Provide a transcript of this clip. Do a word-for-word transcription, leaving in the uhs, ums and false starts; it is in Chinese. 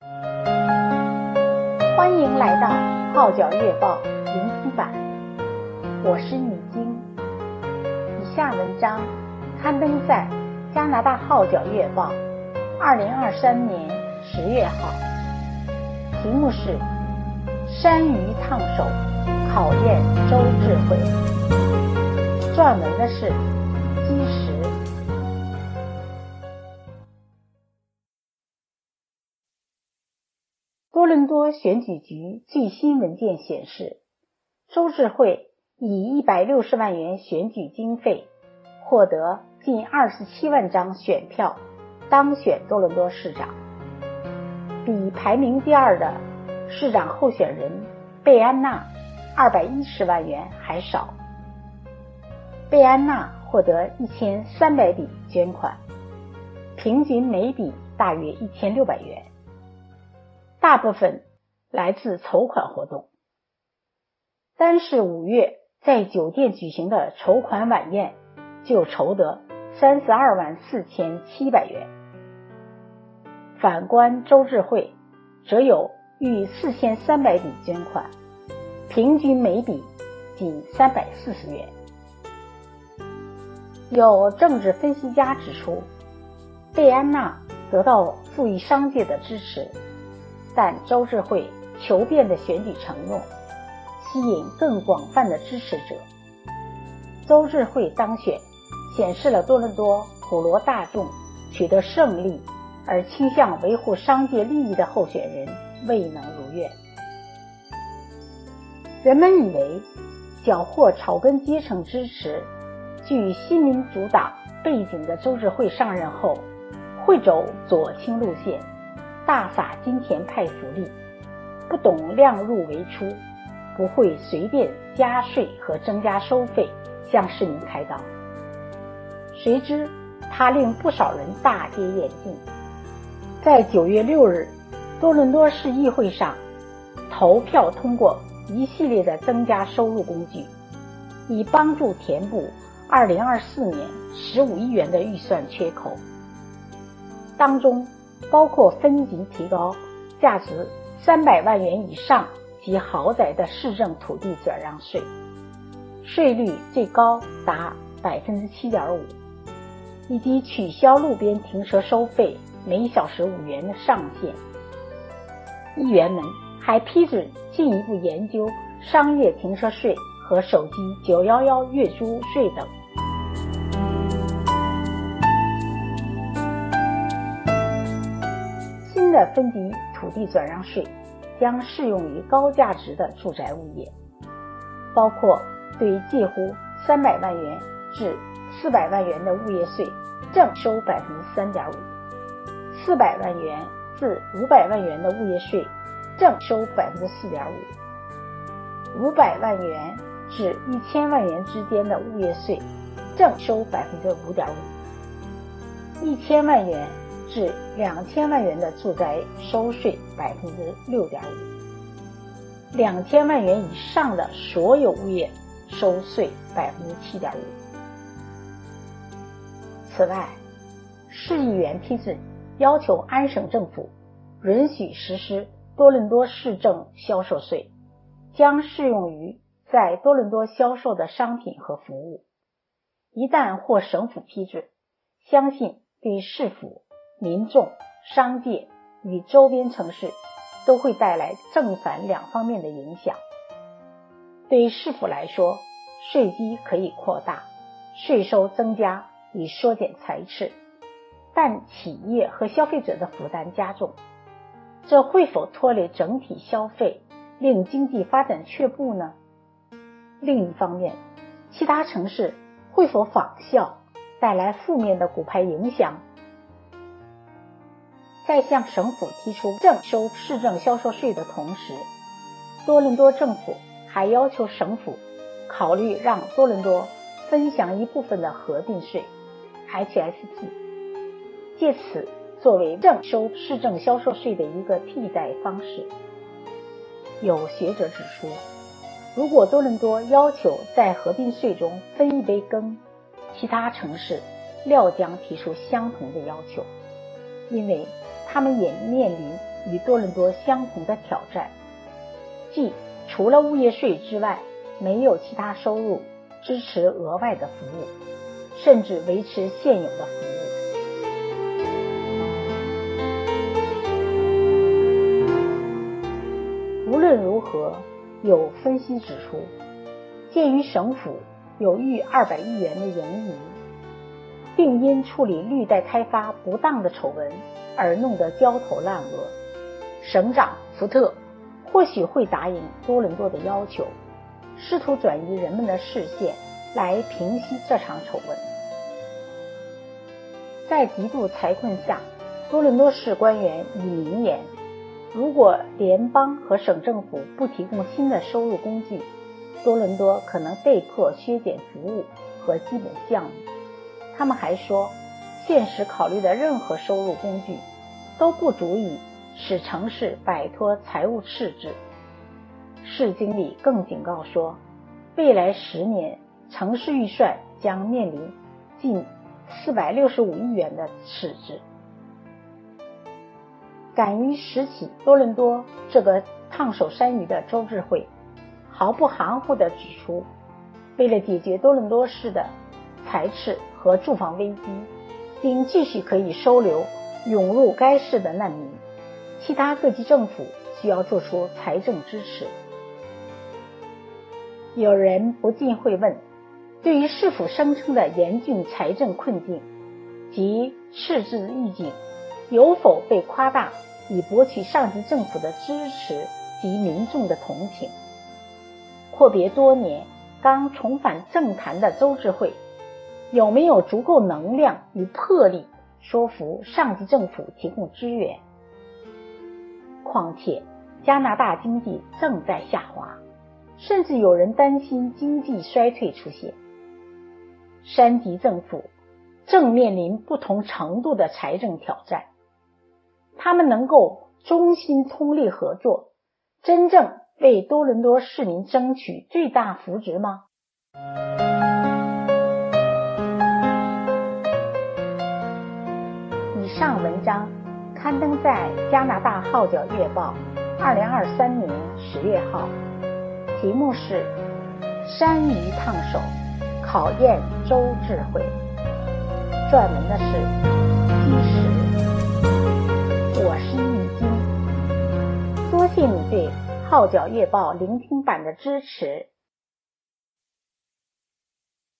欢迎来到《号角月报》聆听版，我是米晶。以下文章刊登在加拿大《号角月报》二零二三年十月号，题目是山芋烫手考验周智慧，撰文的是基石。多伦多选举局最新文件显示，周智慧以一百六十万元选举经费获得近二十七万张选票，当选多伦多市长，比排名第二的市长候选人贝安娜二百一十万元还少。贝安娜获得一千三百笔捐款，平均每笔大约一千六百元，大部分来自筹款活动。单是五月在酒店举行的筹款晚宴就筹得三十二万四千七百元。反观周智慧，则有逾四千三百笔捐款，平均每笔仅三百四十元。有政治分析家指出，贝安娜得到富裕商界的支持，但周智慧求变的选举承诺吸引更广泛的支持者。周智慧当选显示了多伦多普罗大众取得胜利而倾向维护商界利益的候选人未能如愿。人们以为缴获草根阶层支持、具新民主党背景的周智慧上任后会走左倾路线，大撒金钱派福利，不懂量入为出，不会随便加税和增加收费向市民开刀。谁知他令不少人大跌眼镜。在九月六日多伦多市议会上投票通过一系列的增加收入工具，以帮助填补二零二四年十五亿元的预算缺口，当中包括分级提高价值三百万元以上及豪宅的市政土地转让税，税率最高达 百分之七点五， 以及取消路边停车收费每小时五元的上限。议员们还批准进一步研究商业停车税和手机九一一月租税等。新的分级土地转让税将适用于高价值的住宅物业，包括对介乎三百万元至四百万元的物业税正收 百分之三点五， 四百万元至五百万元的物业税正收 百分之四点五， 五百万元至一千万元之间的物业税正收 百分之五点五， 一千万元至两千万元的住宅收税 百分之六点五， 两千万元以上的所有物业收税 百分之七点五。 此外，市议员批准要求安省政府允许实施多伦多市政销售税，将适用于在多伦多销售的商品和服务。一旦获省府批准，相信对市府、民众、商界与周边城市都会带来正反两方面的影响。对市府来说，税基可以扩大，税收增加以缩减财赤，但企业和消费者的负担加重，这会否拖累整体消费，令经济发展却步呢？另一方面，其他城市会否仿效，带来负面的骨牌影响？在向省府提出正收市政销售税的同时，多伦多政府还要求省府考虑让多伦多分享一部分的合并税 H S T， 借此作为正收市政销售税的一个替代方式。有学者指出，如果多伦多要求在合并税中分一杯羹，其他城市料将提出相同的要求，因为他们也面临与多伦多相同的挑战，即除了物业税之外，没有其他收入支持额外的服务，甚至维持现有的服务。无论如何，有分析指出，鉴于省府有逾二百亿元的盈余，并因处理绿带开发不当的丑闻而弄得焦头烂额，省长福特或许会答应多伦多的要求，试图转移人们的视线来平息这场丑闻。在极度财困下，多伦多市官员已明言，如果联邦和省政府不提供新的收入工具，多伦多可能被迫削减服务和基本项目。他们还说，现实考虑的任何收入工具都不足以使城市摆脱财务赤字。市经理更警告说，未来十年城市预算将面临近四百六十五亿元的赤字。敢于拾起多伦多这个烫手山芋的州治会毫不含糊地指出，为了解决多伦多市的财赤和住房危机，并继续可以收留涌入该市的难民，其他各级政府需要做出财政支持。有人不禁会问，对于市府声称的严峻财政困境及赤字预警，有否被夸大以博取上级政府的支持及民众的同情？阔别多年，刚重返政坛的州治会有没有足够能量与魄力说服上级政府提供支援？况且加拿大经济正在下滑，甚至有人担心经济衰退出现。山级政府正面临不同程度的财政挑战，他们能够衷心通力合作，真正为多伦多市民争取最大福祉吗？以上文章刊登在加拿大号角月报二零二三年十月号，题目是山芋烫手，考验州智慧。撰文的是基石。我是易经，多谢你对号角月报聆听版的支持